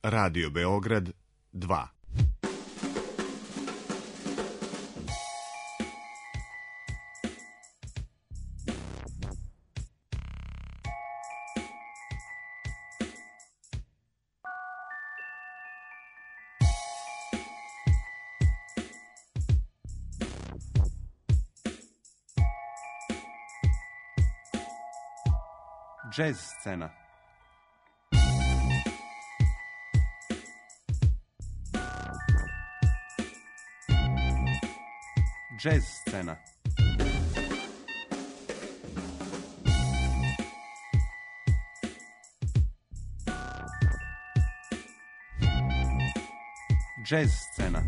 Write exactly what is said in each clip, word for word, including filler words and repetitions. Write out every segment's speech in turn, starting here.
Radio Beograd dva. Jazz scena. Jazz scena. Jazz scena.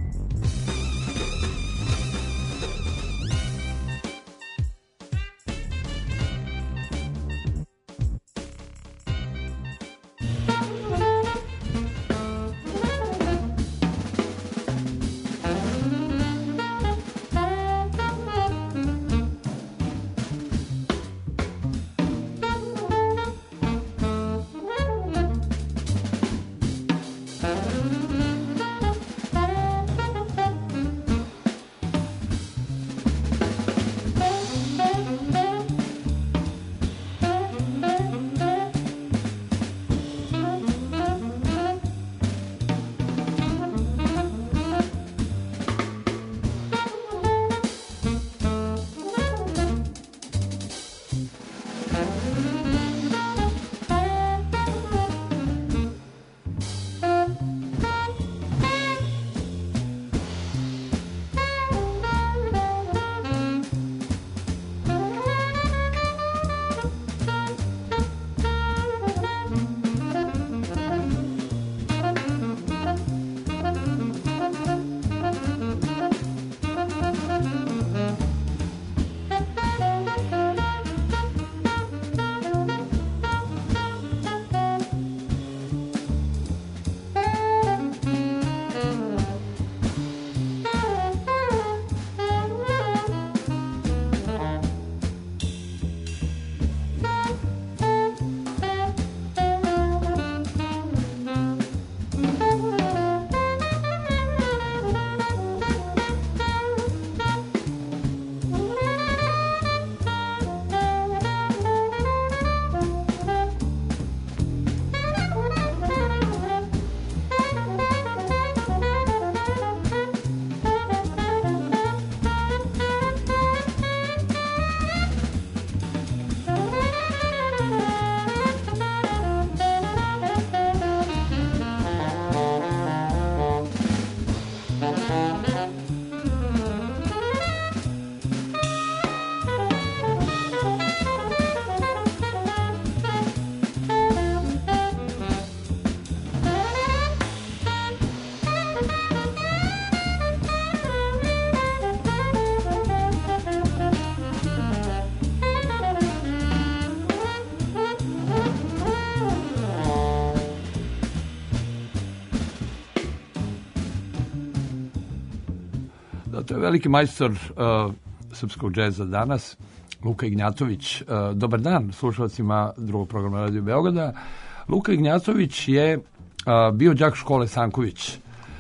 To je veliki majstor uh, srpskog džeza danas, Luka Ignjatović. Uh, dobar dan slušalcima drugog programa Radio Beograda. Luka Ignjatović je uh, bio đak škole Stanković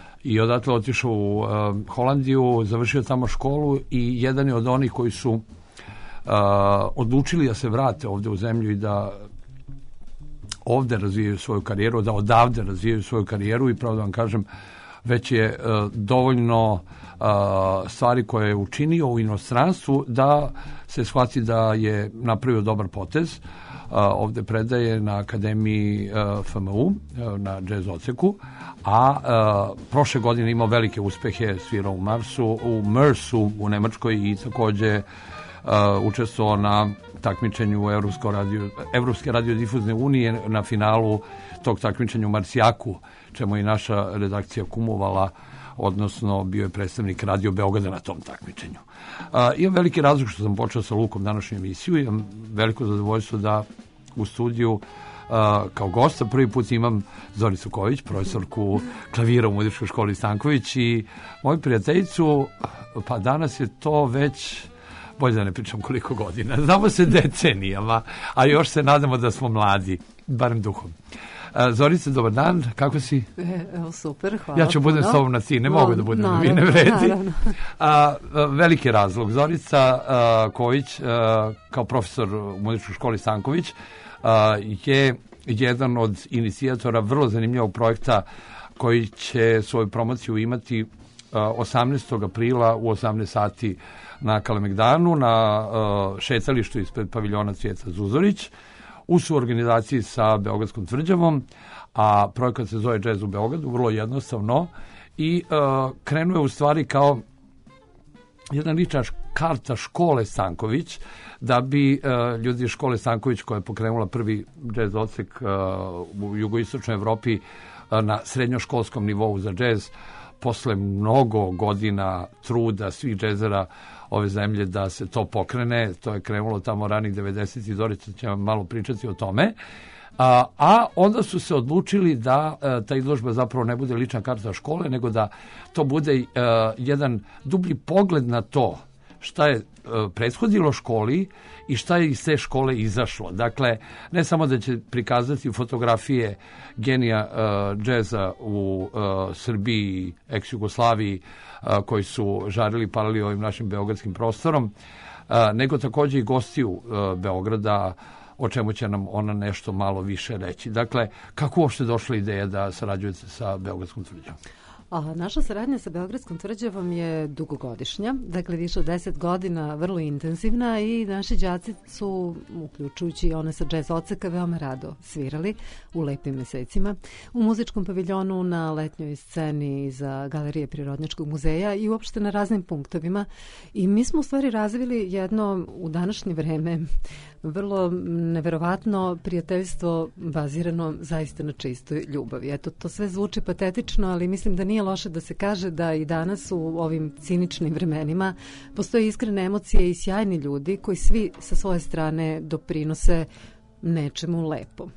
i odatle otišao u uh, Holandiju, završio tamo školu i jedan je od onih koji su uh, odlučili da se vrate ovde u zemlju i da ovde razvijaju svoju karijeru, da odavde razvijaju svoju karijeru i pravo da vam kažem, već je uh, dovoljno uh, stvari koje je učinio u inostranstvu da se shvati da je napravio dobar potez. Uh, ovde predaje na Akademiji uh, F M U, uh, na džez odseku, a uh, prošle godine imao velike uspehe, svirao u Marsu, u Mersu u Nemačkoj i takođe uh, učestvovao na takmičenju Evropsko radio, Evropske radiodifuzne unije na finalu tog takmičenja u Marsijaku, čemu je i naša redakcija kumovala, odnosno bio je predstavnik Radio Beograda na tom takmičenju. Uh, imam veliki razlog što sam počeo sa Lukom današnju emisiju, imam veliko zadovoljstvo da u studiju uh, kao gosta prvi put imam Zoricu Ković, profesorku klavira u Muzičkoj školi Stanković i moju prijateljicu, pa danas je to već, bolje da ne pričam koliko godina, znamo se decenijama, a još se nadamo da smo mladi, barem duhom. Zorice, dobar dan, kako si? E, evo, super, hvala. Ja ću budem s tobom na ti, ne mogu da budem na vi, ne vredi. A, veliki razlog. Zorica a, Kojić, a, kao profesor u muzičkoj školi Stanković, a, je jedan od inicijatora vrlo zanimljivog projekta koji će svoju promociju imati osamnaestog aprila u osamnaest sati na Kalemegdanu, na šetalištu ispred paviljona Cvijeta Zuzorić, u suorganizaciji sa Beogradskom tvrđavom, a projekat se zove Jazz u Beogradu, vrlo jednostavno, i krenuo je u stvari kao jedna lična karta škole Stanković, da bi uh, ljudi iz škole Stanković, koja je pokrenula prvi džez odsek uh, u jugoistočnoj Evropi uh, na srednjoškolskom nivou za džez, posle mnogo godina truda svih džezera ove zemlje da se to pokrene. To je krenulo tamo ranih devedesetih, Zorica će vam malo pričati o tome. A, a onda su se odlučili da a, ta izložba zapravo ne bude lična karta škole, nego da to bude a, jedan dublji pogled na to šta je a, prethodilo školi i šta je iz te škole izašlo. Dakle, ne samo da će prikazati fotografije genija a, džeza u a, Srbiji, ex-Jugoslaviji, a, koji su žarili, palili ovim našim beogradskim prostorom, a, nego takođe i gostiju a, Beograda, o čemu će nam ona nešto malo više reći. Dakle, kako uopšte došla ideja da sarađujete sa Beogradskom tvrđavom? A, naša saradnja sa Beogradskom tvrđavom je dugogodišnja, dakle više od deset godina, vrlo intenzivna, i naši đaci su, uključujući one sa džez odseka, veoma rado svirali u lepim mesecima u muzičkom paviljonu, na letnjoj sceni za Galerije Prirodnjačkog muzeja i uopšte na raznim punktovima. I mi smo u stvari razvili jedno u današnje vreme vrlo neverovatno prijateljstvo bazirano zaista na čistoj ljubavi. Eto, to sve zvuči patetično, ali mislim da nije loše da se kaže da i danas u ovim ciničnim vremenima postoje iskrene emocije i sjajni ljudi koji svi sa svoje strane doprinose nečemu lepom.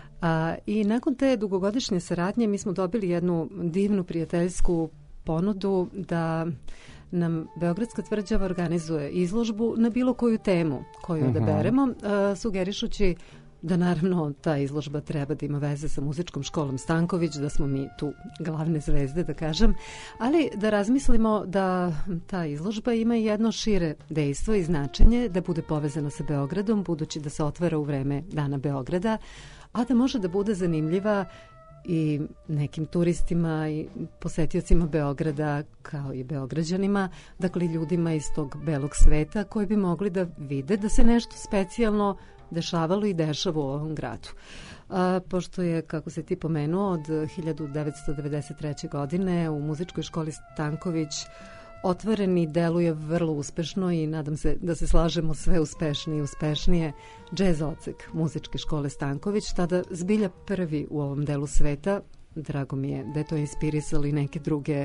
A, I nakon te dugogodišnje saradnje mi smo dobili jednu divnu prijateljsku ponudu da nam Beogradska tvrđava organizuje izložbu na bilo koju temu koju uh-huh. odaberemo, uh, sugerišući da naravno ta izložba treba da ima veze sa muzičkom školom Stanković, da smo mi tu glavne zvezde, da kažem, ali da razmislimo da ta izložba ima jedno šire dejstvo i značenje, da bude povezana sa Beogradom, budući da se otvara u vreme Dana Beograda, a da može da bude zanimljiva i nekim turistima i posetiocima Beograda, kao i Beograđanima, dakle ljudima iz tog belog sveta koji bi mogli da vide da se nešto specijalno dešavalo i dešava u ovom gradu. A, pošto je, kako se ti pomenuo, od hiljadu devetsto devedeset treće. godine u muzičkoj školi Stanković otvoren i deluje vrlo uspešno, i nadam se da se slažemo, sve uspešnije i uspešnije, džez odsek muzičke škole Stanković, tada zbilja prvi u ovom delu sveta. Drago mi je da je to inspirisalo i neke druge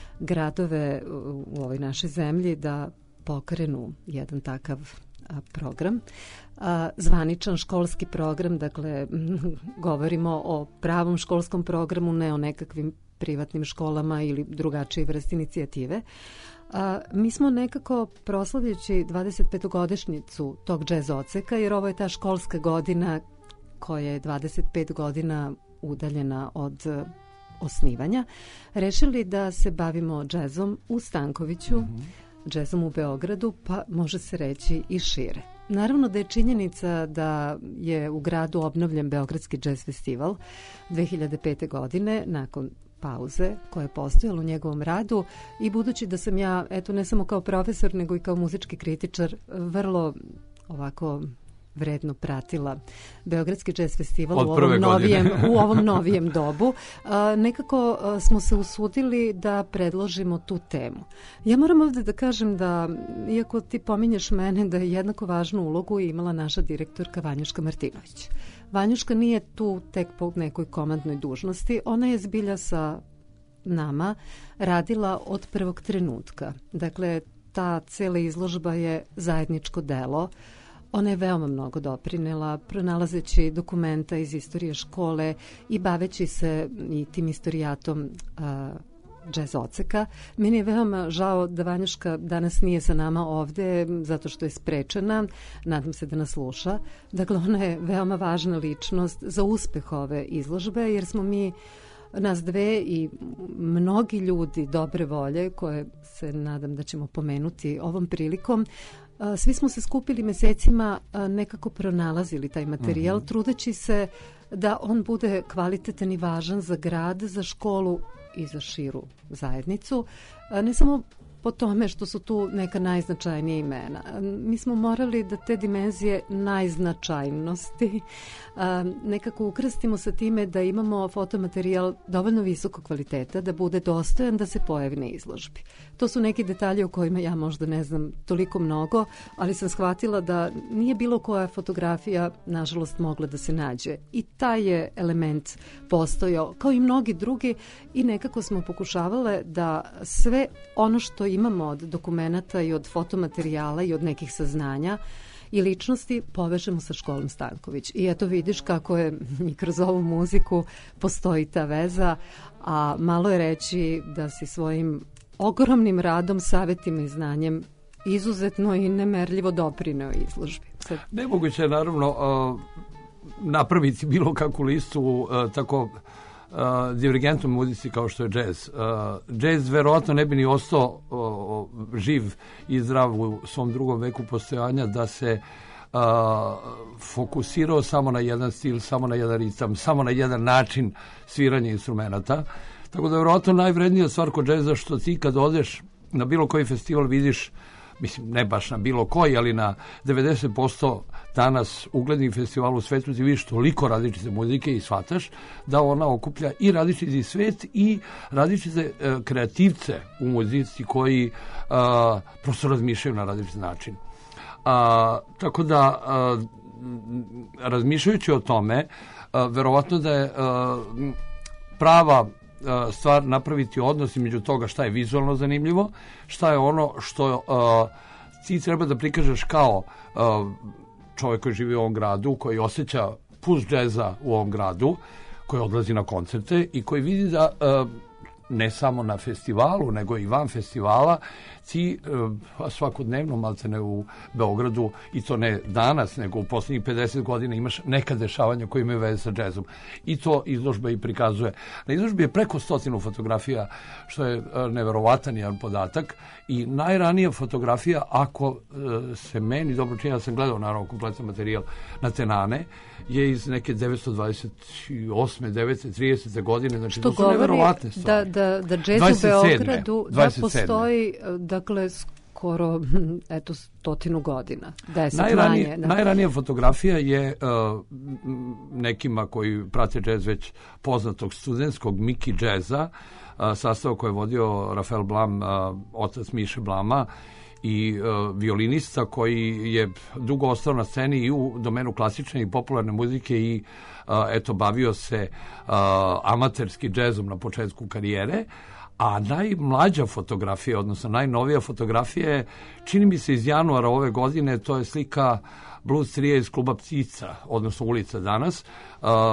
gradove u ovoj našoj zemlji da pokrenu jedan takav a, program. A, zvaničan školski program, dakle govorimo o pravom školskom programu, ne o nekakvim privatnim školama ili drugačije vrste inicijative. A, mi smo nekako proslavljajući dvadesetpetogodišnjicu tog džez odseka, jer ovo je ta školska godina koja je dvadeset pet godina udaljena od osnivanja, rešili da se bavimo džezom u Stankoviću, mm-hmm. džezom u Beogradu, pa može se reći i šire. Naravno da je činjenica da je u gradu obnovljen Beogradski džez festival dve hiljade pete. godine, nakon pauze koja je postojala u njegovom radu, i budući da sam ja, eto, ne samo kao profesor, nego i kao muzički kritičar, vrlo ovako vredno pratila Beogradski džez festival u ovom, novijem, u ovom novijem dobu, a, nekako a, smo se usudili da predložimo tu temu. Ja moram ovdje da kažem da, iako ti pominješ mene, da je jednako važnu ulogu imala naša direktorka Vanjuška Martinović. Vanjuška nije tu tek po nekoj komandnoj dužnosti, ona je zbilja sa nama radila od prvog trenutka. Dakle, ta cela izložba je zajedničko delo. Ona je veoma mnogo doprinela, pronalazeći dokumenta iz istorije škole i baveći se i tim istorijatom a, Jazz Odseka. Meni je veoma žao da Vanjuška danas nije sa nama ovde zato što je sprečena. Nadam se da nas sluša. Dakle, ona je veoma važna ličnost za uspeh ove izložbe, jer smo mi nas dve i mnogi ljudi dobre volje, koje se nadam da ćemo pomenuti ovom prilikom, svi smo se skupili mesecima, nekako pronalazili taj materijal, mm-hmm. trudeći se da on bude kvalitetan i važan za grad, za školu i za širu zajednicu. Ne samo po tome što su tu neka najznačajnija imena. Mi smo morali da te dimenzije najznačajnosti nekako ukrstimo sa time da imamo fotomaterijal dovoljno visokog kvaliteta, da bude dostojan da se pojavi na izložbi. To su neki detalji o kojima ja možda ne znam toliko mnogo, ali sam shvatila da nije bilo koja fotografija, nažalost, mogla da se nađe. I taj je element postojao, kao i mnogi drugi, i nekako smo pokušavale da sve ono što imamo od dokumenata i od fotomaterijala i od nekih saznanja i ličnosti povežemo sa školom Stanković. I eto vidiš kako je i kroz ovu muziku postoji ta veza, a malo je reći da si svojim ogromnim radom, savjetima i znanjem izuzetno i nemerljivo doprineo izložbi. Sad... Nemoguće je naravno uh, napraviti bilo kakvu listu uh, tako uh, divergentnoj muzici kao što je džez. Uh, džez verovatno ne bi ni ostao uh, živ i zdrav u svom drugom veku postojanja da se uh, fokusirao samo na jedan stil, samo na jedan ritam, samo na jedan način sviranja instrumenta. Tako da je verovatno najvrednija stvar kod džeza što ti kad odeš na bilo koji festival vidiš, mislim ne baš na bilo koji, ali na devedeset posto danas uglednih festivala u svetu ti vidiš toliko različite muzike i shvataš da ona okuplja i različiti svet i različite uh, kreativce u muzici koji uh, prosto razmišljaju na različit način. Uh, tako da uh, razmišljajući o tome, uh, verovatno da je uh, prava stvar napraviti odnos između toga šta je vizualno zanimljivo, šta je ono što uh, ti treba da prikažeš kao uh, čovjek koji živi u ovom gradu, koji osjeća puls džeza u ovom gradu, koji odlazi na koncerte i koji vidi da uh, ne samo na festivalu, nego i van festivala, ti uh, svakodnevno maltene u Beogradu, i to ne danas, nego u posljednjih pedeset godina imaš neka dešavanja koje imaju veze sa džezom. I to izložba i prikazuje. Na izložbi je preko stotinu fotografija, što je uh, neverovatan jedan podatak, i najranija fotografija, ako uh, se meni dobro čini, ja sam gledao naravno kompletan materijal na Tenane, je iz neke devetsto dvadeset osme, devete, tridesete godine, znači što to su neverovatne stvari. Da, da, da džez u Beogradu da postoji, dakle, skoro, eto, stotinu godina. Deset Najranije, manje. Da. Najranija fotografija je uh, nekima koji prate džez već poznatog studentskog Miki džeza, uh, sastava koje je vodio Rafael Blam, uh, otac Miše Blama, i uh, violinista koji je dugo ostao na sceni i u domenu klasične i popularne muzike i uh, eto bavio se uh, amaterski džezom na početku karijere. A najmlađa fotografija, odnosno najnovija fotografija je, čini mi se iz januara ove godine, to je slika blues trija iz kluba Ptica, odnosno ulica danas, uh, uh,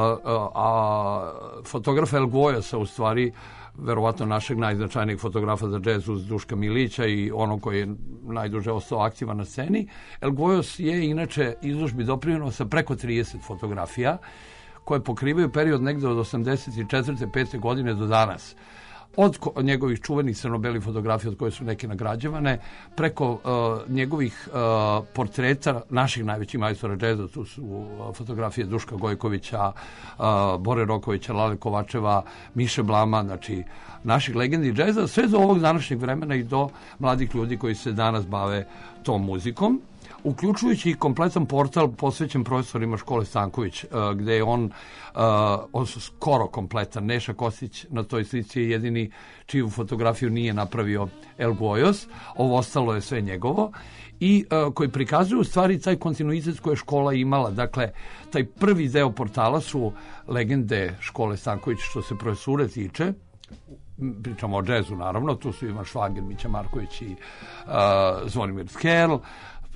a fotografa El Gojosa, u stvari, verovatno našeg najznačajnijeg fotografa za džez uz Duška Milića i ono koji je najduže ostao aktivan na sceni. El Gojos je inače izložbi doprineo sa preko trideset fotografija koje pokrivaju period negde od osamdeset četvrte pete godine do danas. Od njegovih čuvenih crno-belih fotografija od koje su neke nagrađivane, preko uh, njegovih uh, portreta naših najvećih majstora džeza, tu su uh, fotografije Duška Gojkovića, uh, Bore Rokovića, Lale Kovačeva, Miše Blama, znači naših legendi džeza, sve do ovog današnjeg vremena i do mladih ljudi koji se danas bave tom muzikom, uključujući i kompletan portal posvećen profesorima škole Stanković, uh, gde je on, uh, on su skoro kompletan. Neša Kostić na toj slici je jedini čiju fotografiju nije napravio El Gojos, ovo ostalo je sve njegovo, i uh, koji prikazuju u stvari taj kontinuitet koje je škola imala. Dakle, taj prvi deo portala su legende škole Stanković što se profesure tiče, pričamo o džezu naravno, tu su Ivan Švager, Mića Marković i uh, Zvonimir Skerl.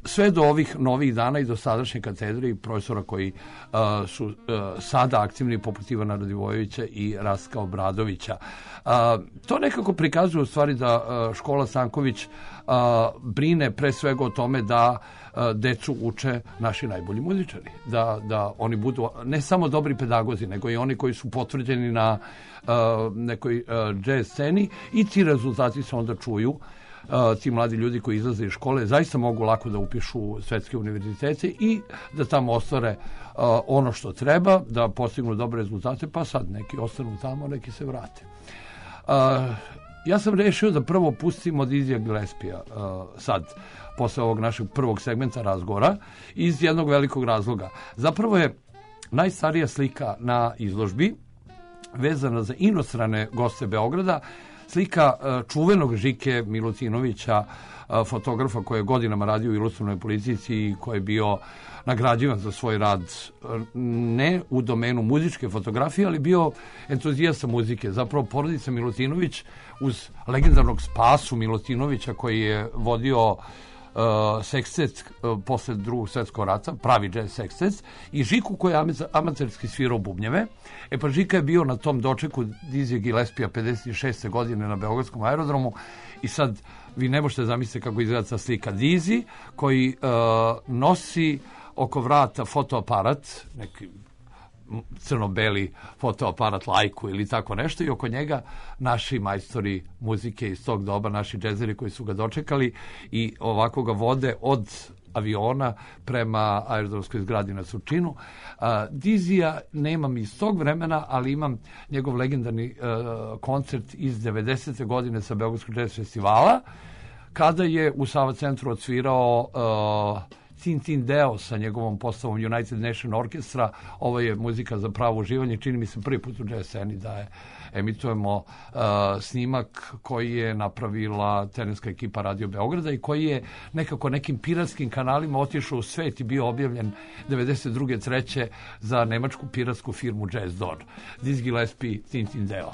sve do ovih novih dana i do sadašnje katedre i profesora koji uh, su uh, sada aktivni poput Ivana Radivojevića i Rastka Obradovića. Uh, to nekako prikazuje u stvari da uh, škola Stanković uh, brine pre svega o tome da uh, decu uče naši najbolji muzičari, da, da oni budu ne samo dobri pedagozi, nego i oni koji su potvrđeni na uh, nekoj uh, jazz sceni i ti rezultati se onda čuju. Uh, ti mladi ljudi koji izlaze iz škole zaista mogu lako da upišu svetske univerzitete i da tamo ostvare uh, ono što treba, da postignu dobre rezultate, pa sad neki ostanu tamo, neki se vrate. Uh, ja sam rešio da prvo pustimo Dizija Gillespija uh, sad, posle ovog našeg prvog segmenta razgovora, iz jednog velikog razloga. Zapravo je najstarija slika na izložbi vezana za inostrane goste Beograda, slika čuvenog Žike Milutinovića, fotografa koji je godinama radio u ilustrovnoj politici i koji je bio nagrađivan za svoj rad ne u domenu muzičke fotografije, ali bio entuzijasta muzike. Zapravo porodica Milutinović uz legendarnog Spasu Milutinovića koji je vodio Uh, sekstet uh, posle drugog svjetskog rata, pravi jazz sekstet, i Žiku koji je amaterski svirao bubnjeve. E pa Žika je bio na tom dočeku Dizija Gillespija pedeset šeste godine na Beogradskom aerodromu i sad vi ne možete zamisliti kako izgleda ta slika. Dizi koji uh, nosi oko vrata fotoaparat, neki crno-beli fotoaparat Lajku ili tako nešto i oko njega naši majstori muzike iz tog doba, naši džezeri koji su ga dočekali i ovako ga vode od aviona prema aerodromskoj zgradi na Surčinu. Uh, Dizija nemam iz tog vremena, ali imam njegov legendarni uh, koncert iz devedesete godine sa Beogradskog jazz festivala, kada je u Sava centru odsvirao uh, Tin Tin Deo sa njegovom postavom United Nation Orchestra. Ovo je muzika za pravo uživanje. Čini mi se prvi put u jazz sceni da je emitujemo uh, snimak koji je napravila terenska ekipa Radio Beograda i koji je nekako nekim piratskim kanalima otišao u svet i bio objavljen devedeset druge treće za nemačku piratsku firmu Jazz Door. Dizzy Gillespie, Tin Tin Deo.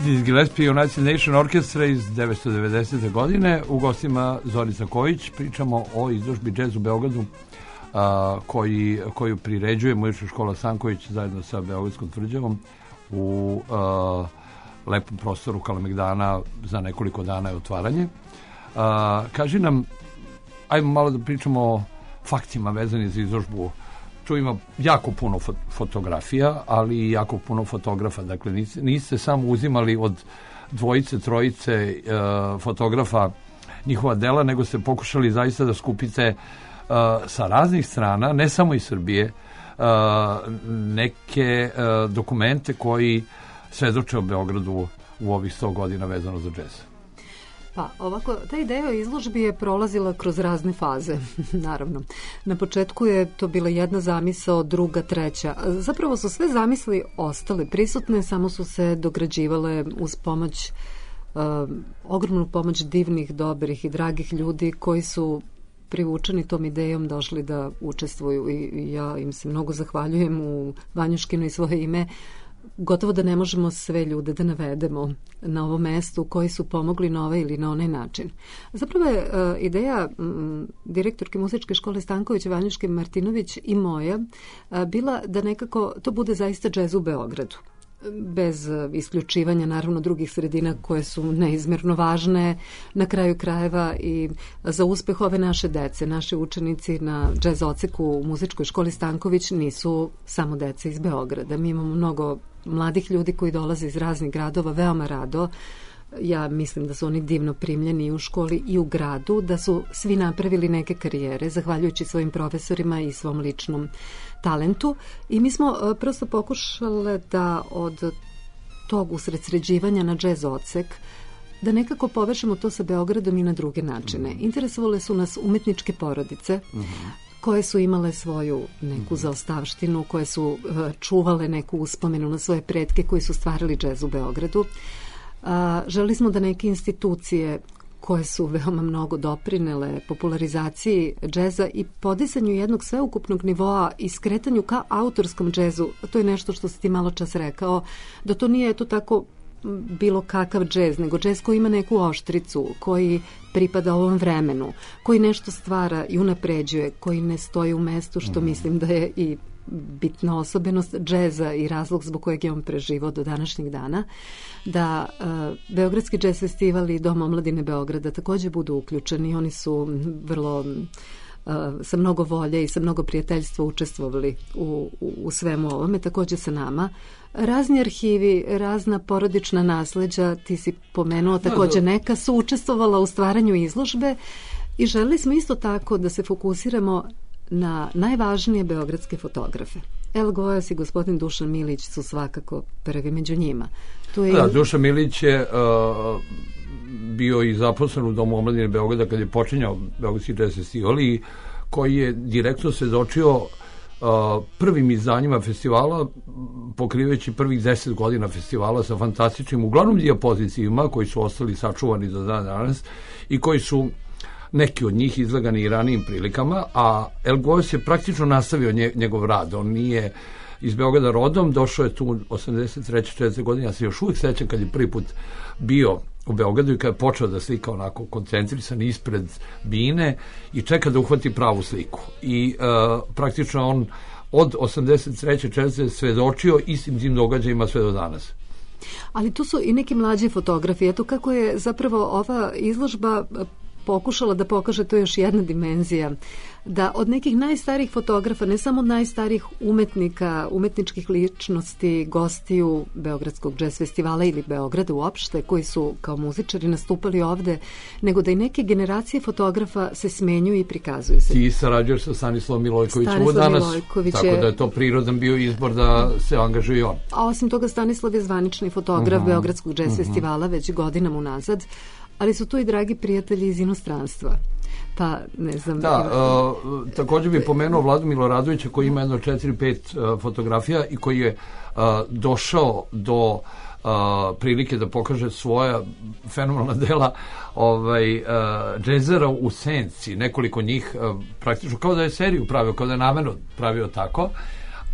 Dizzy Gillespie United Nation Orchestra iz devetsto devedesete. godine. U gostima Zorica Kojić. Pričamo o izložbi Jazz u Beogradu a, koji, koju priređuje Muzička škola Stanković zajedno sa Beogradskom tvrđavom u a, lepom prostoru Kalemegdana. Za nekoliko dana je otvaranje. A, kaži nam, ajmo malo da pričamo o faktima vezani za izložbu. Tu ima jako puno fo- fotografija, ali i jako puno fotografa. Dakle, niste, niste samo uzimali od dvojice, trojice e, fotografa njihova dela, nego ste pokušali zaista da skupite e, sa raznih strana, ne samo iz Srbije, e, neke e, dokumente koji svedoče o Beogradu u ovih sto godina vezano za džez. Pa, ovako, ta ideja o izložbi je prolazila kroz razne faze, naravno. Na početku je to bila jedna zamisao, druga, treća. Zapravo su sve zamisli ostale prisutne, samo su se dograđivale uz pomoć, uh, ogromnu pomoć divnih, dobrih i dragih ljudi koji su privučeni tom idejom došli da učestvuju i ja im se mnogo zahvaljujem u Vanjuškino i svoje ime. Gotovo da ne možemo sve ljude da navedemo na ovom mestu koji su pomogli na ovaj ili na onaj način. Zapravo je uh, ideja um, direktorke Muzičke škole Stanković, Vanjuške Martinović i moja uh, bila da nekako to bude zaista džez u Beogradu. Bez uh, isključivanja naravno drugih sredina koje su neizmjerno važne na kraju krajeva i za uspeh ove naše dece. Naši učenici na džez odseku u Muzičkoj školi Stanković nisu samo dece iz Beograda. Mi imamo mnogo mladih ljudi koji dolaze iz raznih gradova, veoma rado. Ja mislim da su oni divno primljeni i u školi i u gradu, da su svi napravili neke karijere, zahvaljujući svojim profesorima i svom ličnom talentu. I mi smo uh, prosto pokušale da od tog usredsređivanja na džez odsek da nekako povežemo to sa Beogradom i na druge načine. Mm-hmm. Interesovale su nas umetničke porodice, mm-hmm. koje su imale svoju neku zaostavštinu, koje su uh, čuvale neku uspomenu na svoje pretke koji su stvarali džez u Beogradu. Uh, želi smo da neke institucije koje su veoma mnogo doprinele popularizaciji džeza i podizanju jednog sveukupnog nivoa i skretanju ka autorskom džezu, to je nešto što si ti malo čas rekao, da to nije to tako bilo kakav džez, nego džez koji ima neku oštricu, koji pripada ovom vremenu, koji nešto stvara i unapređuje, koji ne stoji u mestu, što mm. mislim da je i bitna osobenost džeza i razlog zbog kojeg je on preživao do današnjeg dana, da uh, Beogradski džez festival i Dom omladine Beograda također budu uključeni. Oni su vrlo uh, sa mnogo volje i sa mnogo prijateljstva učestvovali u, u, u svemu ovome, također sa nama. Razni arhivi, razna porodična nasleđa, ti si pomenuo, također neka su učestvovala u stvaranju izložbe i želeli smo isto tako da se fokusiramo na najvažnije beogradske fotografe. El Gojas i gospodin Dušan Milić su svakako prvi među njima. Tu je... Da, Dušan Milić je uh, bio i zaposlen u Domu omladine Beograda kad je počinjao Beogradski džez festival i koji je direktno svedočio uh, prvim izdanjima festivala, pokrivajući prvih deset godina festivala sa fantastičnim, uglavnom dijapozicijima koji su ostali sačuvani do dana danas i koji su neki od njih izlagani i ranijim prilikama, a El Gojas je praktično nastavio nje, njegov rad. On nije iz Beograda rodom, došao je tu osamdeset treće četvrte godine, ja se još uvijek sećam kad je prvi put bio u Beogradu i kad je počeo da slika onako koncentrisan ispred bine i čeka da uhvati pravu sliku. I uh, praktično on od osamdeset treće četvrte svedočio istim tim događajima sve do danas. Ali tu su i neki mlađi fotografi. Eto kako je zapravo ova izložba pokušala da pokaže, to još jedna dimenzija, da od nekih najstarijih fotografa, ne samo od najstarijih umetnika, umetničkih ličnosti, gostiju Beogradskog džez festivala ili Beograda uopšte, koji su kao muzičari nastupali ovde, nego da i neke generacije fotografa se smenjuju i prikazuju se. Ti sarađuješ sa Stanislavom Milojkovićem danas, Milojković tako je... da je to prirodan bio izbor da se angažuje on. A osim toga Stanislav je zvanični fotograf uh-huh. Beogradskog džez uh-huh. festivala već godinama unazad, ali su tu i dragi prijatelji iz inostranstva. Pa, ne znam... Da, uh, također bih pomenuo Vladu Miloradovića koji ima jedno četiri pet uh, fotografija i koji je uh, došao do uh, prilike da pokaže svoja fenomenalna dela ovaj, uh, džezera u senci, nekoliko njih uh, praktično kao da je seriju pravio, kao da je namerno pravio tako,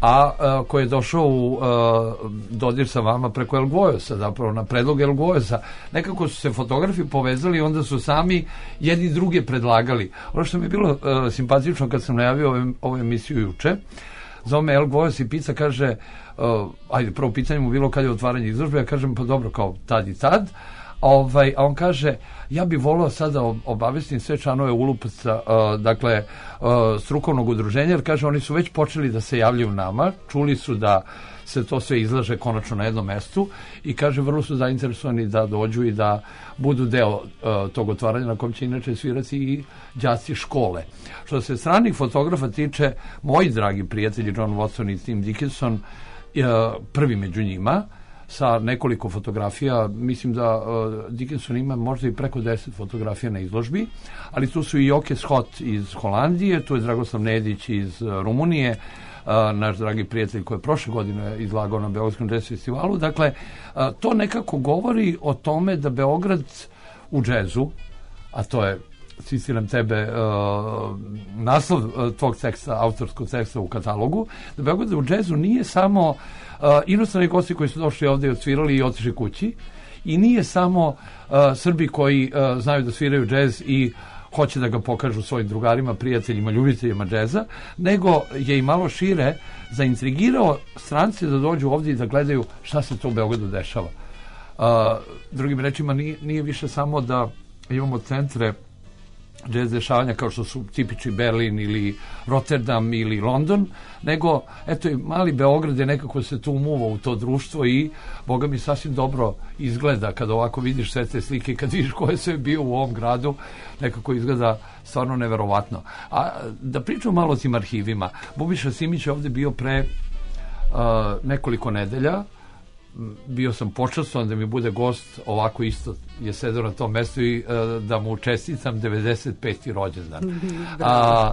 a uh, koji je došao u uh, dodir sa vama preko El Gojosa, zapravo na predlog El Gojosa. Nekako su se fotografi povezali i onda su sami jedni druge predlagali. Ono što mi je bilo uh, simpatično kad sam najavio ovu, ovu emisiju juče, zove me El Gojos i Pica, kaže, uh, ajde, prvo pitanje mu bilo kad je otvaranje izložbe, ja kažem, pa dobro, kao tad i tad, Ovaj, a on kaže, ja bih volao sada obavestim sve članove Ulupca, uh, dakle, uh, strukovnog udruženja, jer kaže, oni su već počeli da se javljaju nama, čuli su da se to sve izlaže konačno na jednom mestu i kaže, vrlo su zainteresovani da dođu i da budu deo uh, tog otvaranja na kom će inače svirati i đaci škole. Što se stranih fotografa tiče, moji dragi prijatelji John Watson i Tim Dickinson, uh, prvi među njima, sa nekoliko fotografija, mislim da uh, Dickinson ima možda i preko deset fotografija na izložbi, ali tu su i Joke Scott iz Holandije, tu je Dragoslav Nedić iz uh, Rumunije, uh, naš dragi prijatelj koji je prošle godine izlagao na Beogradskom jazz festivalu. Dakle, uh, to nekako govori o tome da Beograd u džezu, a to je, citiram tebe, uh, naslov uh, tvog teksta, autorskog teksta u katalogu, da Beograd u džezu nije samo Uh, inostrani gosti koji su došli ovdje i odsvirali i otišli kući, i nije samo uh, Srbi koji uh, znaju da sviraju džez i hoće da ga pokažu svojim drugarima, prijateljima, ljubiteljima džeza, nego je i malo šire zaintrigirao strance da dođu ovdje i da gledaju šta se to u Beogradu dešava. Uh, drugim rečima, nije, nije više samo da imamo centre džez dešavanja kao što su tipični Berlin ili Rotterdam ili London, nego eto i mali Beograd je nekako se tu umuva u to društvo i boga mi sasvim dobro izgleda kada ovako vidiš sve te slike i kad vidiš ko je sve bio u ovom gradu, nekako izgleda stvarno neverovatno. A da pričam malo o tim arhivima, Bubiša Simić je ovdje bio pre uh, nekoliko nedelja, bio sam počastvovan da mi bude gost, ovako isto je sedeo na tom mestu i uh, da mu čestitam devedeset peti rođendan. A,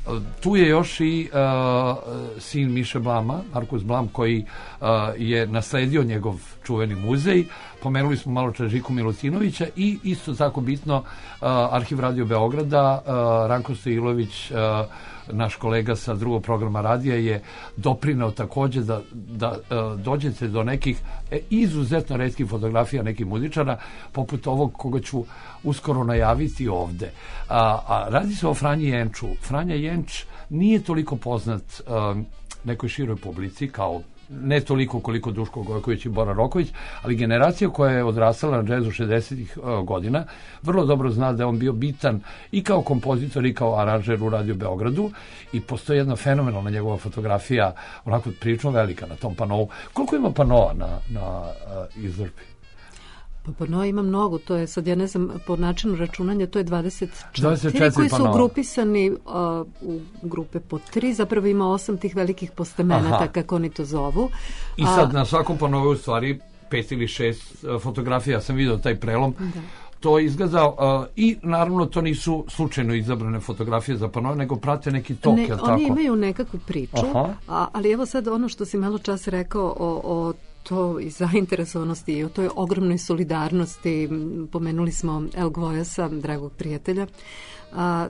tu je još i uh, sin Miše Blama, Markus Blam, koji uh, je nasledio njegov čuveni muzej. Pomenuli smo malo čas Žiku Milutinovića i isto tako bitno uh, Arhiv Radio Beograda, uh, Ranko Stojilović, uh, naš kolega sa drugog programa radija, je doprinao takođe da, da uh, dođete do nekih e, izuzetno retkih fotografija nekih muzičara, poput ovog koga ću uskoro najaviti ovde. A, a radi se o Franji Jenču. Franja Jenč nije toliko poznat uh, nekoj široj publici, kao ne toliko koliko Duško Gojković i Bora Roković, ali generacija koja je odrastala na džezu šezdesetih uh, godina vrlo dobro zna da je on bio bitan i kao kompozitor i kao aranžer u Radio Beogradu, i postoji jedna fenomenalna njegova fotografija, onako prilično velika na tom panovu. Koliko ima panova na, na uh, izložbi? Pa panoa ima mnogo, to je sad, ja ne znam, po načinu računanja, to je dvadeset četiri, dvadeset četiri koji su panova. Grupisani uh, u grupe po tri, zapravo ima osam tih velikih postemenata, aha, kako oni to zovu. I sad A, na svakom panovu u stvari pet ili šest uh, fotografija, ja sam vidio taj prelom. Da. To izgleda, uh, i naravno to nisu slučajno izabrane fotografije za panove, nego prate neki tok, ne, je li tako? Oni imaju nekakvu priču, a, ali evo sad ono što si malo čas rekao o, o to i zainteresovanosti i o toj ogromnoj solidarnosti. Pomenuli smo El Gojosa, dragog prijatelja. A,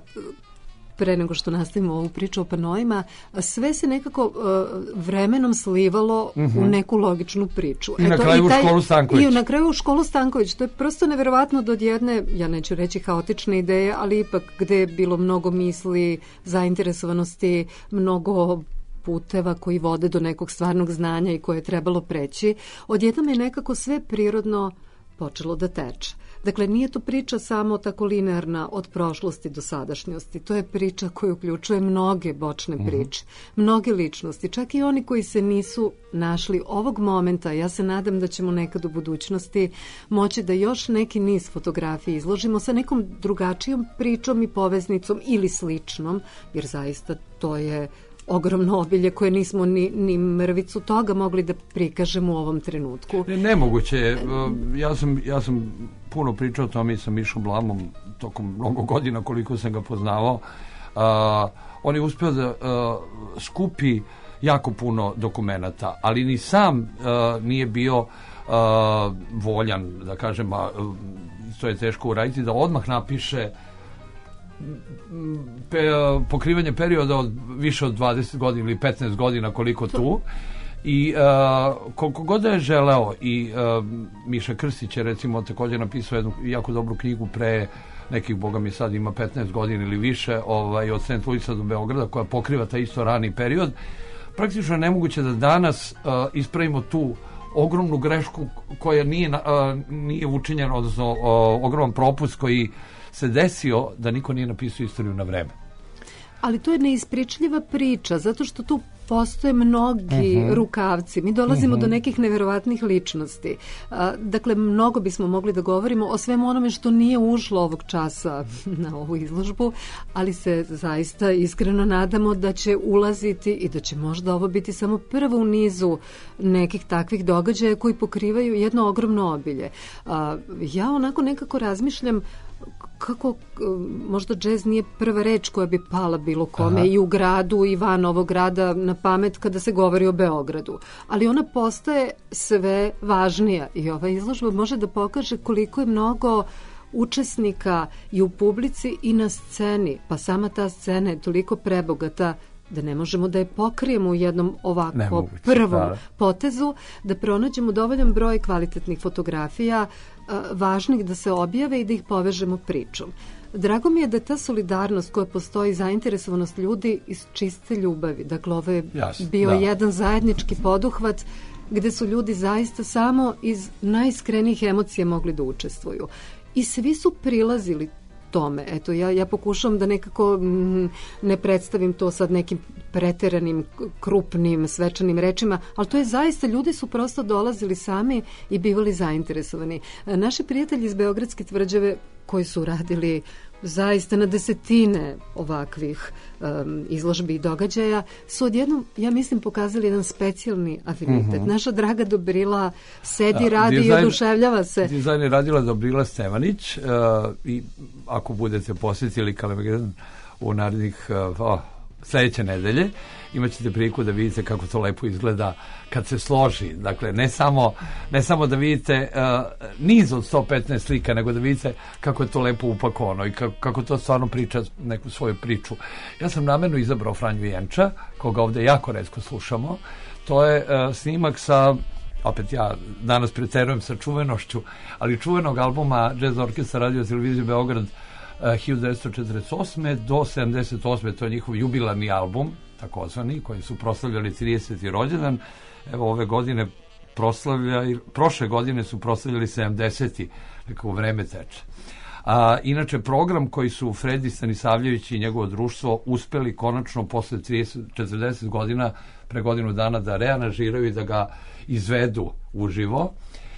pre nego što nastavimo ovu priču o panojima, sve se nekako uh, vremenom slivalo uh-huh. u neku logičnu priču. I Eto, na kraju i taj, u školu Stanković. I na kraju u školu Stanković. To je prosto neverovatno do jedne, ja neću reći haotične ideje, ali ipak gde je bilo mnogo misli, zainteresovanosti, mnogo puteva koji vode do nekog stvarnog znanja i koje je trebalo preći, odjednom je nekako sve prirodno počelo da teče. Dakle, nije to priča samo tako linearna od prošlosti do sadašnjosti. To je priča koja uključuje mnoge bočne priče, mm-hmm. mnoge ličnosti, čak i oni koji se nisu našli ovog momenta. Ja se nadam da ćemo nekad u budućnosti moći da još neki niz fotografija izložimo sa nekom drugačijom pričom i poveznicom ili sličnom, jer zaista to je ogromno obilje koje nismo ni, ni mrvicu toga mogli da prikažemo u ovom trenutku. Ne, nemoguće. Ja sam, ja sam puno pričao o tome i sa Mišom Blamom tokom mnogo godina koliko sam ga poznavao. Uh, on je uspio da uh, skupi jako puno dokumenata, ali ni sam uh, nije bio uh, voljan, da kažem, uh, to je teško uraditi, da odmah napiše pe, pokrivanje perioda od više od dvadeset godina ili petnaest godina koliko tu. I uh, koliko god da je želeo i uh, Miša Krstić je recimo također napisao jednu jako dobru knjigu pre nekih, boga mi sad ima petnaest godina ili više, ovaj, od Saint Louisa do Beograda, koja pokriva taj isto rani period. Praktično je nemoguće da danas uh, ispravimo tu ogromnu grešku koja nije, uh, nije učinjena, odnosno uh, ogroman propust koji se desio da niko nije napisao istoriju na vreme. Ali to je neispričljiva priča, zato što tu postoje mnogi uh-huh. rukavci. Mi dolazimo uh-huh. do nekih neverovatnih ličnosti. A, dakle, mnogo bismo mogli da govorimo o svemu onome što nije ušlo ovog časa na ovu izložbu, ali se zaista iskreno nadamo da će ulaziti i da će možda ovo biti samo prvo u nizu nekih takvih događaja koji pokrivaju jedno ogromno obilje. A, ja onako nekako razmišljam kako možda džez nije prva reč koja bi pala bilo kome. Aha. I u gradu i van ovog grada na pamet kada se govori o Beogradu. Ali ona postaje sve važnija i ova izložba može da pokaže koliko je mnogo učesnika i u publici i na sceni. Pa sama ta scena je toliko prebogata da ne možemo da je pokrijemo u jednom ovako Nemoguće, prvom da. potezu, da pronađemo dovoljan broj kvalitetnih fotografija, važnih da se objave i da ih povežemo pričom. Drago mi je da ta solidarnost koja postoji, zainteresovanost ljudi iz čiste ljubavi. Dakle, ovo je Jasne, bio da. jedan zajednički poduhvat gde su ljudi zaista samo iz najiskrenijih emocija mogli da učestvuju. I svi su prilazili tome. Eto, ja, ja pokušavam da nekako m, ne predstavim to sad nekim preteranim, krupnim, svečanim rečima, ali to je zaista, ljudi su prosto dolazili sami i bivali zainteresovani. Naši prijatelji iz Beogradske tvrđave koji su radili zaista na desetine ovakvih um, izložbi i događaja su odjednom, ja mislim, pokazali jedan specijalni afinitet. Mm-hmm. Naša draga Dobrila sedi, da, radi dizajn, i oduševljava se. Dizajn je radila Dobrila Stevanić uh, i ako budete posjetili Kalemegdan u narednih uh, oh, sljedeće nedelje, imat ćete priliku da vidite kako to lepo izgleda kad se složi. Dakle, ne samo, ne samo da vidite uh, niz od sto petnaest slika, nego da vidite kako je to lepo upakovano i kako, kako to stvarno priča neku svoju priču. Ja sam namjerno izabrao Franju Jenča, koga ovdje jako retko slušamo. To je uh, snimak sa, opet ja danas preterujem sa čuvenošću, ali čuvenog albuma Jazz Orkestra Radio Televizije Beograd uh, hiljadu devetsto četrdeset osme do sedamdeset osme. To je njihov jubilarni album, takozvani, koji su proslavljali trideseti rođendan. Evo, ove godine proslavljali, prošle godine su proslavljali sedamdeseti, nekako vreme teče. A, inače, program koji su Fredi Stanisavljević i njegovo društvo uspeli konačno posle trideset četrdeset godina, pre godinu dana, da rearanžiraju i da ga izvedu uživo.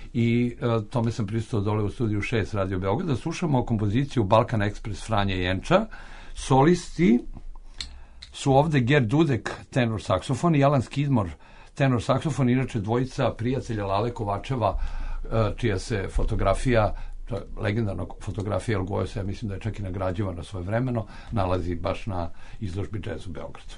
I a, tome sam pristao dole u studiju šest Radio Beograd, da slušamo kompoziciju Balkan Express Franje Jenča. Solisti su ovde Gerd Dudek, tenor saksofon, i Alan Skidmore, tenor saksofon, inače dvojica prijatelja Lale Kovačeva, čija se fotografija, legendarna fotografija El Gojosa, ja mislim da je čak i nagrađivana svoje vremeno, nalazi baš na izložbi Jazz u Beogradu.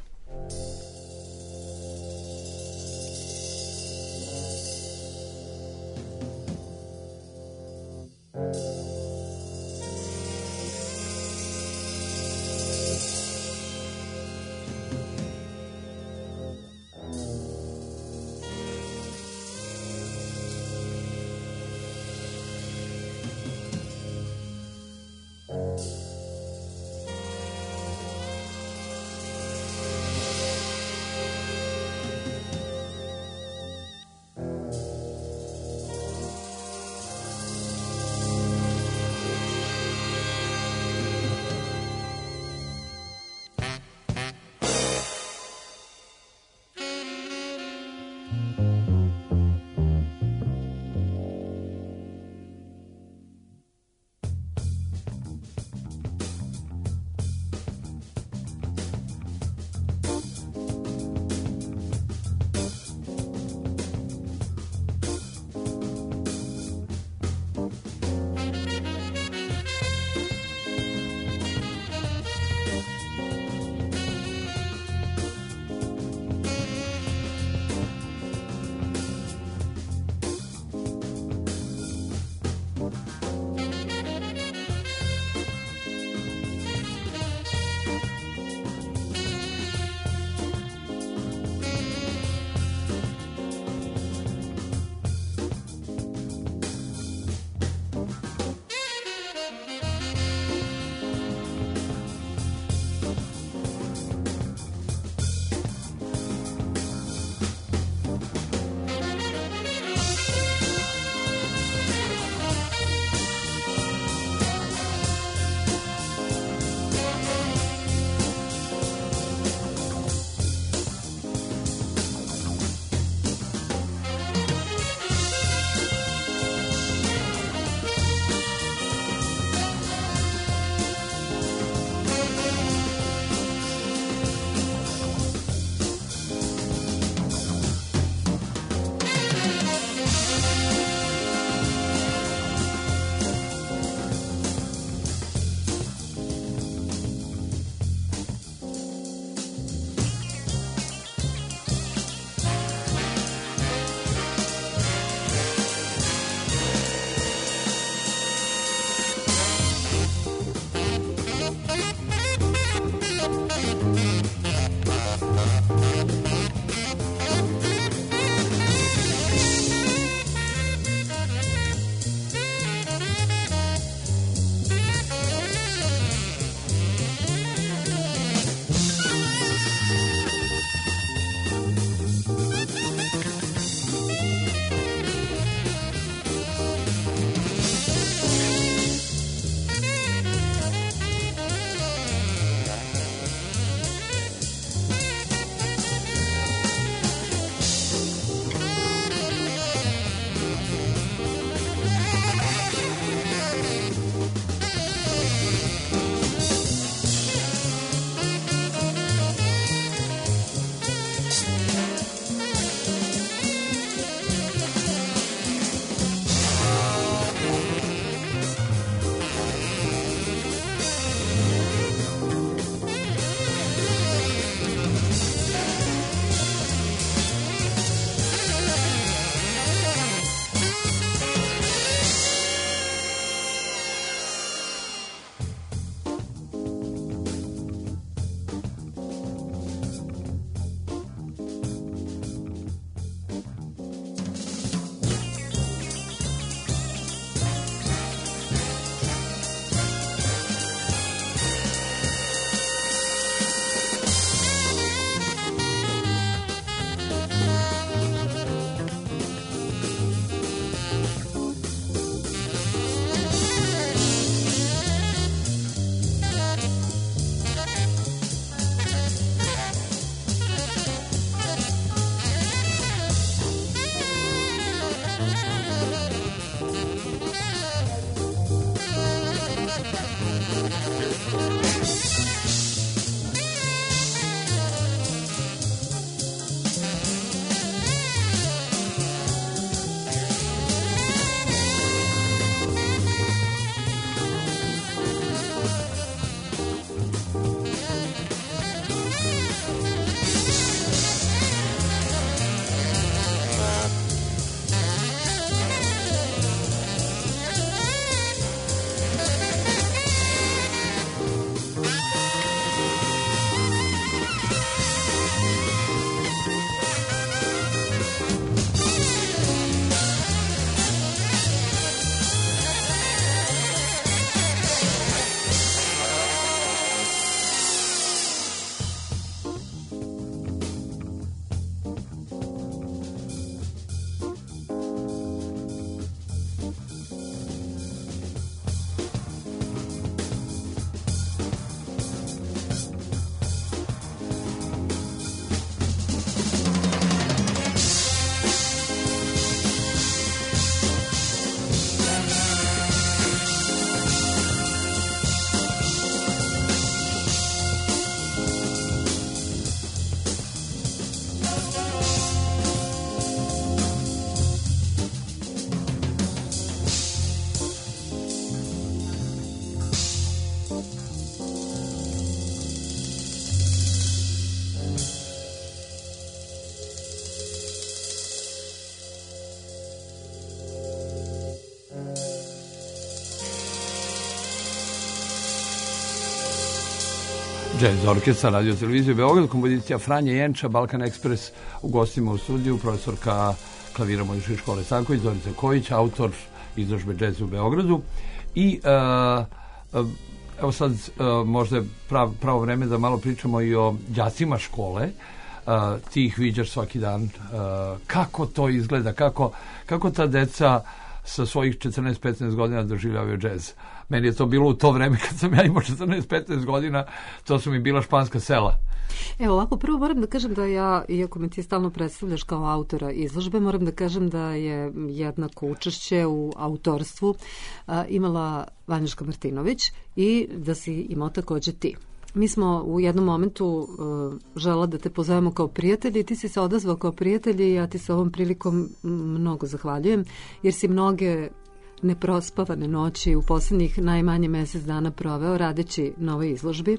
Jazz orkestar Radio Televizije Beograd, kompozicija Franje Jenča, Balkan Ekspres, u gostima u studiju, profesorka klavira muzičke škole Stanković, Zorica Kojić, autor izložbe Jazz u Beogradu. I uh, uh, evo sad uh, možda je prav, pravo vreme da malo pričamo i o đacima škole. Uh, ti ih viđaš svaki dan. Uh, kako to izgleda? Kako, kako ta deca sa svojih četrnaest petnaest godina doživljavaju džez? Meni je to bilo u to vreme kad sam ja imao četrnaest petnaest godina, to su mi bila španska sela. Evo ovako, prvo moram da kažem da ja, iako me ti stalno predstavljaš kao autora izložbe, moram da kažem da je jednako učešće u autorstvu a, imala Vanjuška Martinović i da si imao takođe ti. Mi smo u jednom momentu uh, žela da te pozovemo kao prijatelji i ti si se odazvao kao prijatelji i ja ti se ovom prilikom mnogo zahvaljujem, jer si mnoge neprospavane noći u poslednjih najmanje mesec dana proveo radeći na ovoj izložbi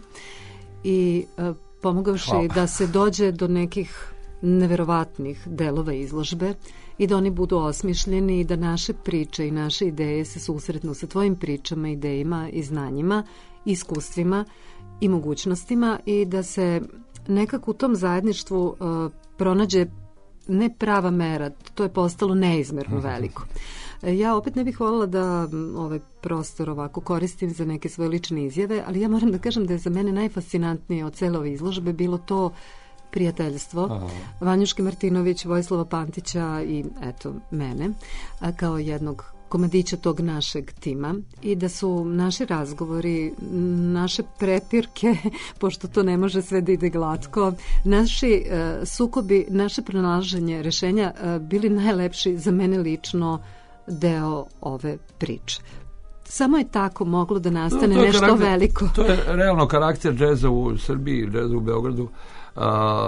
i uh, pomogavši Hvala. Da se dođe do nekih neverovatnih delova izložbe i da oni budu osmišljeni i da naše priče i naše ideje se susretnu sa tvojim pričama, idejima i znanjima, iskustvima i mogućnostima i da se nekako u tom zajedništvu uh, pronađe ne prava mera, to je postalo neizmerno veliko. Ja opet ne bih voljela da ovaj prostor ovako koristim za neke svoje lične izjave, ali ja moram da kažem da je za mene najfascinantnije od cele ove izložbe bilo to prijateljstvo Aha. Vanjuške Martinović, Vojislava Pantića i eto mene a kao jednog komadića tog našeg tima i da su naši razgovori, naše prepirke, pošto to ne može sve da ide glatko, naši uh, sukobi, naše pronalaženje rešenja uh, bili najlepši za mene lično deo ove priče. Samo je tako moglo da nastane no, nešto karakter, veliko. To je realno karakter džeza u Srbiji, džeza u Beogradu. Uh,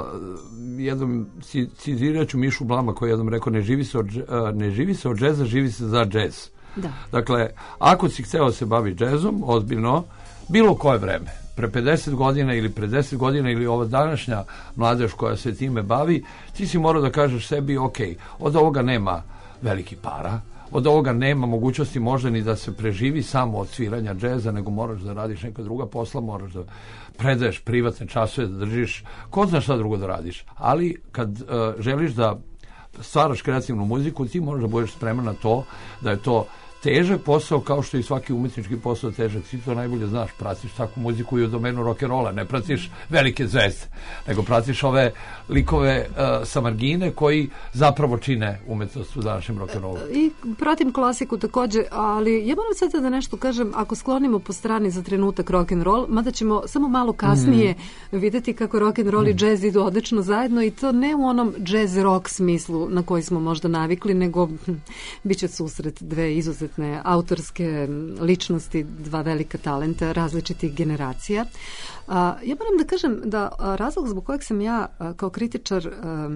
jednom citirat ću Mišu Blama koji je jednom rekao ne živi se od, uh, ne živi se od džeza, živi se za džez. Da. Dakle, ako si hteo se bavi džezom, ozbiljno, bilo koje vreme, pre pedeset godina ili pre deset godina ili ova današnja mladež koja se time bavi, ti si morao da kažeš sebi, ok, od ovoga nema veliki para, od ovoga nema mogućnosti možda ni da se preživi samo od sviranja džeza, nego moraš da radiš neka druga posla, moraš da predaješ privatne časove, da držiš, ko zna šta drugo da radiš. Ali kad uh, želiš da stvaraš kreativnu muziku, ti moraš da budeš spreman na to, da je to težak posao kao što i svaki umetnički posao težak. Ti to najbolje znaš, pratiš takvu muziku i u domenu rock'n'rolla, ne pratiš velike zvezde, nego pratiš ove likove uh, sa margine koji zapravo čine umetnost u današnjem rock'n'rollu. I pratim klasiku takođe, ali ja moram sad da nešto kažem, ako sklonimo po strani za trenutak rock'n'roll, mada ćemo samo malo kasnije mm. videti kako rock'n'roll mm. i jazz idu odlično zajedno i to ne u onom jazz rock smislu na koji smo možda navikli, nego hm, bit će susret dve izuzetne autorske ličnosti, dva velika talenta različitih generacija. A, ja moram da kažem da a, razlog zbog kojeg sam ja a, kao kritičar a,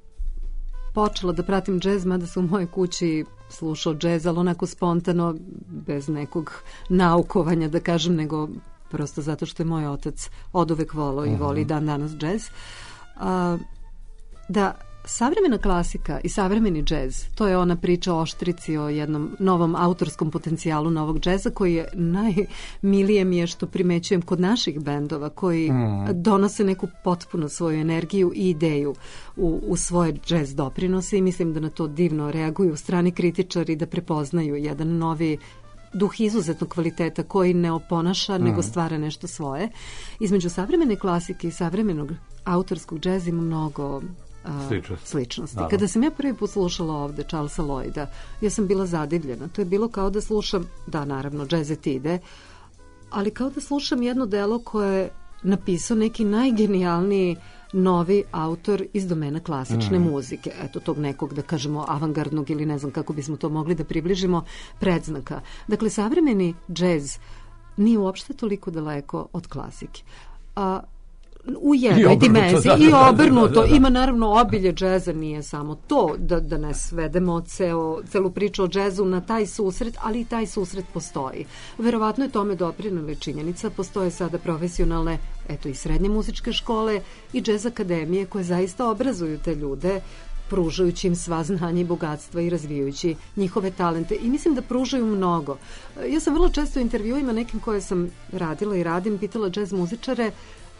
počela da pratim džez, mada se u mojoj kući slušao džez, ali onako spontano, bez nekog naukovanja, da kažem, nego prosto zato što je moj otac oduvek volao i voli dan danas džez. A, da savremena klasika i savremeni džez, to je ona priča o oštrici, o jednom novom autorskom potencijalu novog džeza koji je najmilije mi je što primećujem kod naših bendova koji mm. donose neku potpuno svoju energiju i ideju u, u svoje džez doprinose i mislim da na to divno reaguju strani kritičari da prepoznaju jedan novi duh izuzetnog kvaliteta koji ne oponaša, mm. nego stvara nešto svoje. Između savremene klasike i savremenog autorskog džeza ima mnogo Sličnosti. sličnosti. Kada sam ja prvi put slušala ovde Charlesa Lloyda, ja sam bila zadivljena. To je bilo kao da slušam, da naravno, džez ide, ali kao da slušam jedno delo koje je napisao neki najgenijalniji novi autor iz domena klasične mm. muzike. Eto, tog nekog, da kažemo, avangardnog ili ne znam kako bismo to mogli da približimo, predznaka. Dakle, savremeni džez nije uopšte toliko daleko od klasike. A u jednoj dimenziji i obrnuto. Ima naravno obilje džeza, nije samo to da, da ne svedemo ceo, celu priču o džezu na taj susret, ali i taj susret postoji. Verovatno je tome doprinela činjenica, postoje sada profesionalne, eto i srednje muzičke škole i džez akademije koje zaista obrazuju te ljude, pružajući im sva znanja i bogatstva i razvijajući njihove talente. I mislim da pružaju mnogo. Ja sam vrlo često u intervjuima nekim koje sam radila i radim, pitala džez muzičare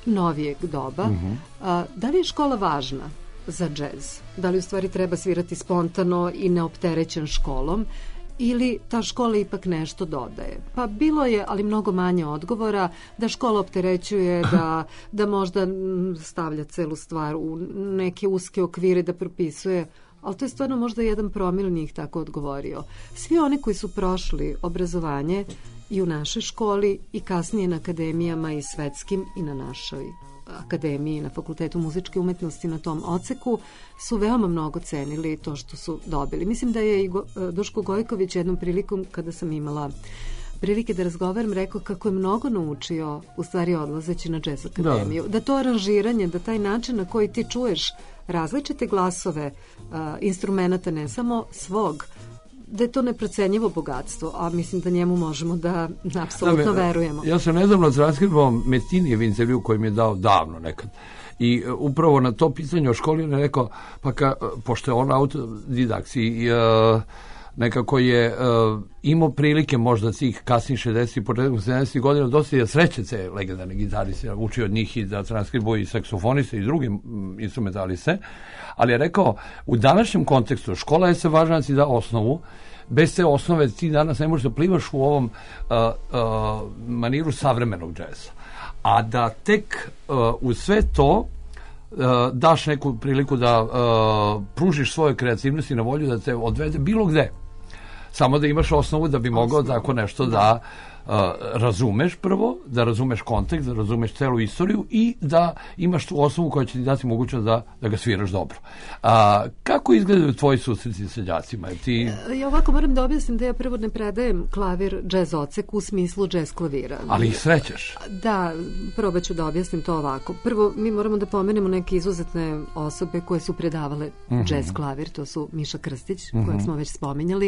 novijeg doba. Mhm. A, da li je škola važna za džez? Da li u stvari treba svirati spontano i neopterećen školom? Ili ta škola ipak nešto dodaje? Pa bilo je, ali mnogo manje odgovora, da škola opterećuje, da, da možda stavlja celu stvar u neke uske okvire, da propisuje, ali to je stvarno možda jedan promil njih tako odgovorio. Svi oni koji su prošli obrazovanje i u našoj školi i kasnije na akademijama i svetskim i na našoj akademiji, na Fakultetu muzičke umetnosti na tom odseku, su veoma mnogo cenili to što su dobili. Mislim da je i Duško Gojković jednom prilikom, kada sam imala prilike da razgovaram, rekao kako je mnogo naučio u stvari odlazeći na džez akademiju. Da. da to aranžiranje, da taj način na koji ti čuješ različite glasove uh, instrumenta, ne samo svog, da je to neprocenjivo bogatstvo, a mislim da njemu možemo da apsolutno da, verujemo. Ja sam nedavno transkribovao Metinijev intervju koji mi je dao davno nekad. I uh, upravo na to pitanje o školi on je rekao, pa ka, pošto je on autodidaks i uh, nekako je uh, imao prilike možda tih kasnih šezdesetih i početkom sedamdesetih godina dosta je srećece legendarne gitariste, učio od njih i da transkribuje i saksofoniste i drugi instrumentaliste, ali je rekao, u današnjem kontekstu škola je se važna da si da osnovu, bez te osnove ti danas ne možeš da plivaš u ovom uh, uh, maniru savremenog džeza. A da tek uh, uz sve to Uh, daš neku priliku da uh, pružiš svoje kreativnosti na volju da te odvede bilo gde. Samo da imaš osnovu da bi mogao tako nešto da uh, razumeš prvo, da razumeš kontekst, da razumeš celu istoriju i da imaš tu osnovu koja će ti dati mogućnost da, da ga sviraš dobro. A, kako izgledaju tvoji susreti sa đacima? Ti... Ja ovako moram da objasnim da ja prvo ne predajem klavir džez odsek u smislu džez klavira. Ali ih srećeš? Da, probat ću da objasnim to ovako. Prvo, mi moramo da pomenemo neke izuzetne osobe koje su predavale mm-hmm. džez klavir. To su Miša Krstić, mm-hmm. kojeg smo već spominjali.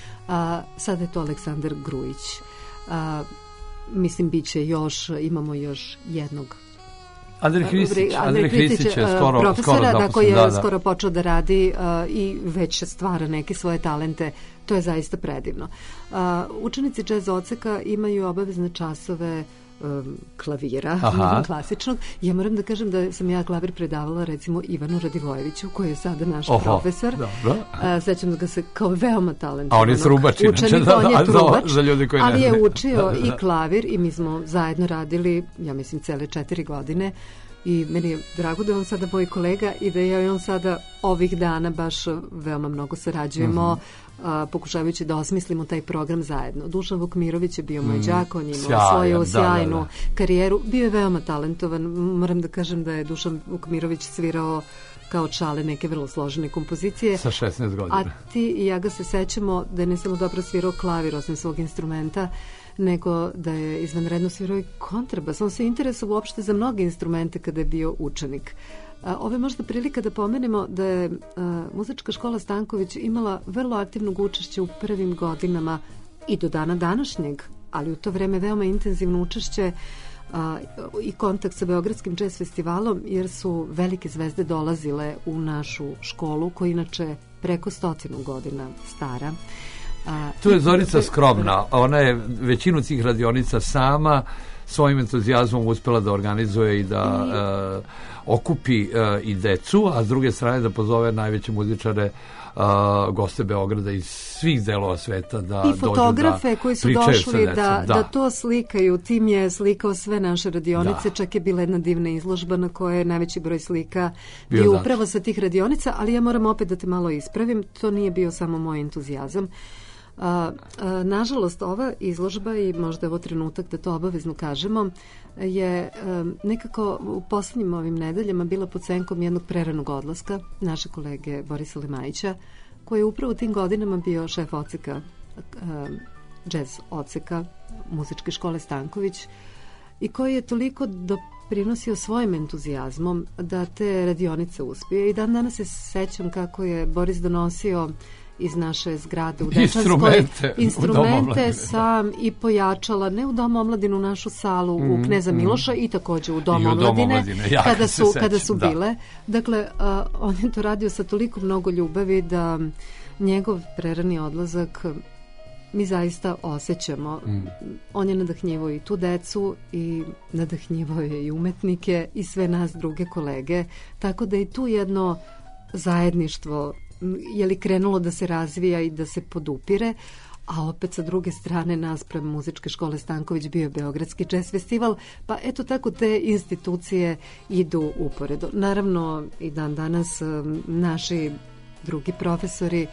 A, sada je to Aleksandar Grujić. A, mislim, bit će još, imamo još jednog Andrej Hristić, Andrej Hristić je skoro, profesora, skoro da, koji je da, da. skoro počeo da radi uh, i već stvara neke svoje talente. To je zaista predivno. Uh, učenici džez odseka imaju obavezne časove um, klavira, klasičnog. Ja moram da kažem da sam ja klavir predavala recimo Ivanu Radivojeviću, koji je sada naš Oho, profesor. Uh, sećam da ga se kao veoma talentovanog. A on je trubač, učenik, da, on je trubač, za ljudi koji ali ne je učio i klavir i mi smo zajedno radili, ja mislim, cele četiri godine. I meni je drago da je on sada moj kolega i da ja i on sada ovih dana baš veoma mnogo sarađujemo, mm-hmm. a, pokušavajući da osmislimo taj program zajedno. Dušan Vukmirović je bio moj đak, on je imao svoju sjajnu da, da, da. karijeru. Bio je veoma talentovan. Moram da kažem da je Dušan Vukmirović svirao kao čale neke vrlo složene kompozicije. Sa šesnaest godina. A ti i ja ga se sećamo da je ne samo dobro svirao klavir osim svog instrumenta, nego da je izvanredno svirao i kontrabas. On se interesovao uopšte za mnoge instrumente kada je bio učenik. Ovo je možda prilika da pomenemo da je a, muzička škola Stanković imala vrlo aktivnog učešća u prvim godinama i do dana današnjeg, ali u to vreme veoma intenzivno učešće a, i kontakt sa Beogradskim džez festivalom, jer su velike zvezde dolazile u našu školu, koja inače preko stotinu godina stara. A, tu je Zorica skromna, ona je većinu tih radionica sama svojim entuzijazmom uspela da organizuje i da i... Uh, okupi uh, i decu, a s druge strane da pozove najveće muzičare, uh, goste Beograda iz svih delova sveta da dođu da i fotografe koji su došli da, da. da to slikaju. Tim je slikao sve naše radionice, da. Čak je bila jedna divna izložba na kojoj je najveći broj slika bio, bio upravo sa tih radionica, ali ja moram opet da te malo ispravim, to nije bio samo moj entuzijazam. A, a, nažalost, ova izložba, i možda je ovo trenutak da to obavezno kažemo, je a, nekako u poslednjim ovim nedeljama bila pod senkom jednog preranog odlaska naše kolege Borisa Lemajića, koji je upravo u tim godinama bio šef odseka, a, džez odseka muzičke škole Stanković, i koji je toliko doprinosio svojim entuzijazmom da te radionice uspije. I dan danas se sećam kako je Boris donosio iz naše zgrade u Dečanskoj instrumente, instrumente sam i pojačala, ne u Dom omladinu, u našu salu mm, u Kneza Miloša mm. i takođe u Dom omladine, ja kada su, kada su da. bile. Dakle, uh, on je to radio sa toliko mnogo ljubavi da njegov prerani odlazak mi zaista osjećamo. Mm. On je nadahnjivao i tu decu i nadahnjivao je i umetnike i sve nas druge kolege, tako da je tu jedno zajedništvo je li krenulo da se razvija i da se podupire, a opet sa druge strane naspram Muzičke škole Stanković bio je Beogradski jazz festival, pa eto tako te institucije idu uporedo. Naravno i dan danas naši drugi profesori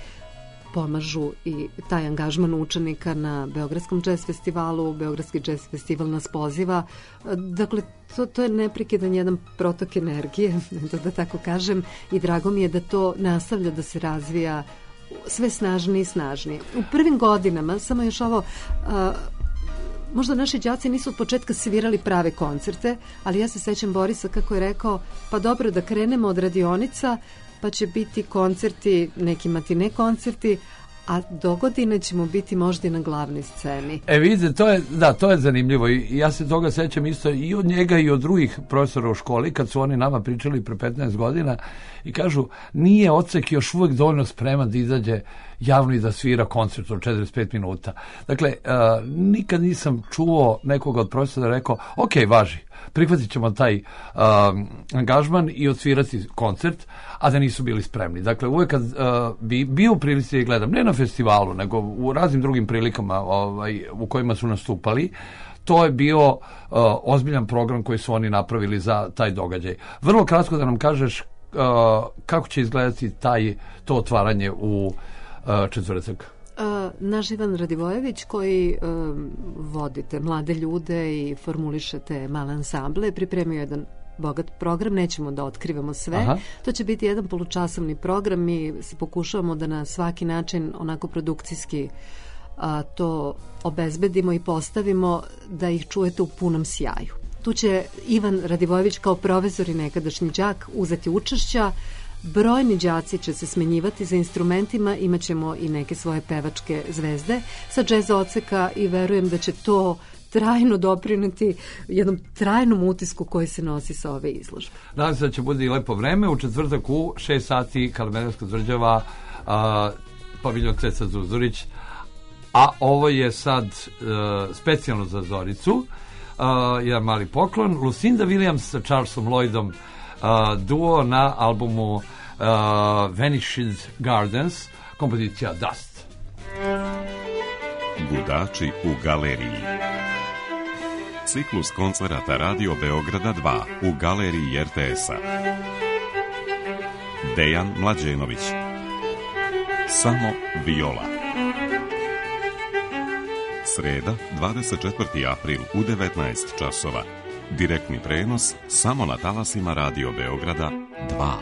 pomažu i taj angažman učenika na Beogradskom jazz festivalu. Beogradski jazz festival nas poziva. Dakle, to, to je neprekidan jedan protok energije, da, da tako kažem, i drago mi je da to nastavlja da se razvija sve snažnije i snažnije. U prvim godinama, samo još ovo, a, možda naši đaci nisu od početka svirali prave koncerte, ali ja se sećam Borisa kako je rekao, pa dobro da krenemo od radionica, pa će biti koncerti, neki matine koncerti, a do godine ćemo biti možda i na glavnoj sceni. E vidite, to je, da, to je zanimljivo i ja se toga sećam isto i od njega i od drugih profesora u školi, kad su oni nama pričali pre petnaest godina i kažu, nije Ocek još uvijek dovoljno spreman da izađe javno i da svira koncert od četrdeset pet minuta. Dakle, uh, nikad nisam čuo nekoga od profesora da rekao, ok, važi, prihvatit ćemo taj uh, angažman i odsvirati koncert, a da nisu bili spremni. Dakle, uvijek kad uh, bi bio u prilici da gledam, ne na festivalu, nego u raznim drugim prilikama ovaj, u kojima su nastupali, to je bio uh, ozbiljan program koji su oni napravili za taj događaj. Vrlo kratko da nam kažeš uh, kako će izgledati taj, to otvaranje u uh, četvrtak. Uh, naš Ivan Radivojević koji uh, vodite mlade ljude i formulišete male ansamble, pripremio jedan bogat program, nećemo da otkrivamo sve. Aha. To će biti jedan polučasovni program, mi se pokušavamo da na svaki način onako produkcijski a, to obezbedimo i postavimo da ih čujete u punom sjaju. Tu će Ivan Radivojević kao profesor i nekadašnji đak uzeti učešća. Brojni đaci će se smenjivati za instrumentima, imat ćemo i neke svoje pevačke zvezde sa jazz odseka i verujem da će to trajno doprineti jednom trajnom utisku koji se nosi sa ove izložbe. Nadam se da će bude i lepo vreme. U četvrtak u šest sati Kalemegdanska tvrđava, paviljon Ceca Zuzorić, a ovo je sad uh, specijalno za Zoricu, uh, jedan mali poklon. Lucinda Williams sa Charlesom Lloydom, uh, duo na albumu uh, Vanished Gardens, kompozicija Dust. Budači u galeriji. Ciklus koncerata Radio Beograda dva u galeriji er te es-a. Dejan Mlađenović. Samo viola. Sreda, dvadeset četvrti april u devetnaest časova. Direktni prenos samo na talasima Radio Beograda dva.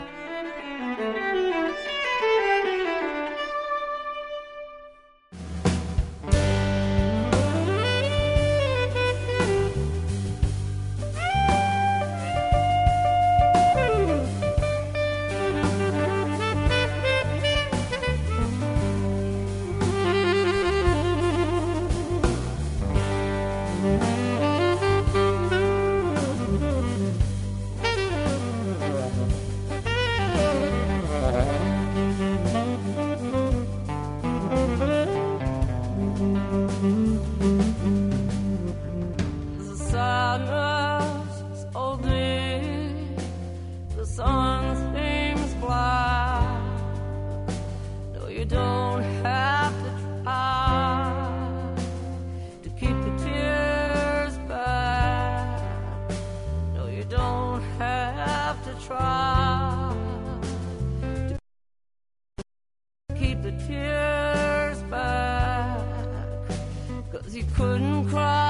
Keep the tears back, 'cause you couldn't cry.